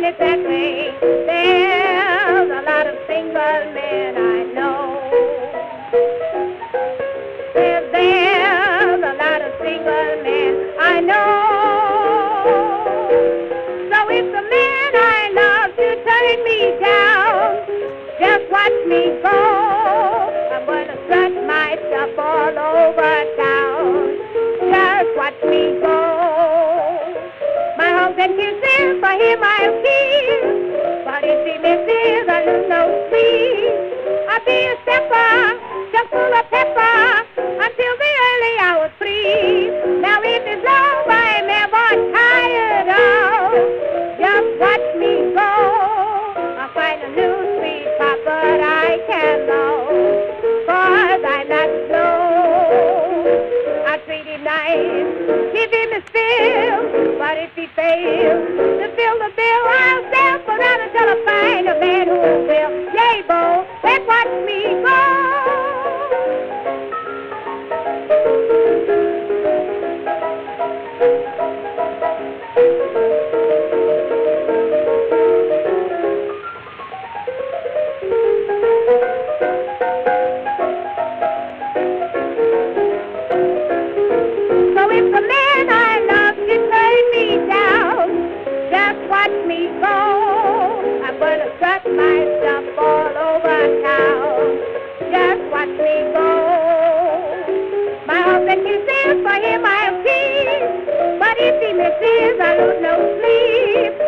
it that way. There's a lot of single men I know. There's a lot of single men I know. So if the man I love should turn me down, just watch me go. I'm gonna strut myself all over town. Just watch me go. My hugs and kisses for him I'll keep, but if he misses, I lose no sleep. I'll be a stepper, just full of pepper, until the early hours 3. Now if it's love I'm ever tired of, just watch me go. I'll find a new sweet pop, but I can't love, 'cause I'm not slow. I treat him nice, give him his fill, but if he fails to fill the bill, I'll step around until I find a man who will. Yay, Bo, let's watch me go. So if the man I love should turn me down, just watch me go. I'm gonna strut myself all over town. Just watch me go. My hugs and kisses for him I'll keep, but if he misses, I lose no sleep.